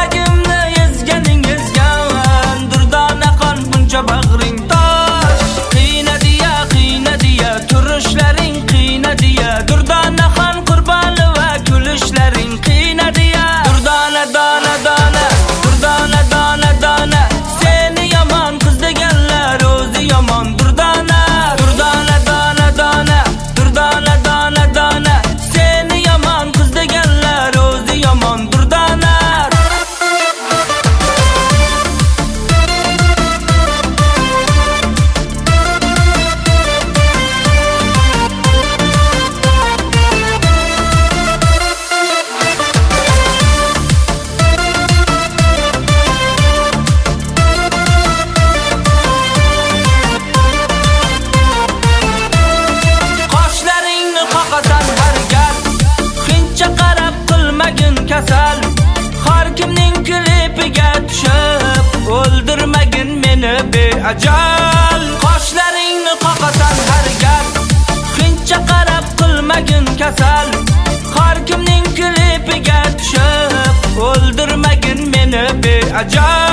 yuragimni ezgan durdona qon buncha bag'ring tosh. Qiynadiya turishlaring qiynadiya, durdona xon qurboni va kulishlaring qiynadiya. Durdona dona dona, durdona dona dona, seni yomon qiz deganlar o'zi yomon. Durdona durdona dona dona, durdona dona dona, seni yomon qiz deganlar o'zi yomon. Durdona kasal, har kimning klipiga tushib o'ldirmagin meni beajal. Qoshlaringni qoqasan har gal, hincha qarab qilmagin kasal, har kimning klipiga tushib o'ldirmagin meni beajal.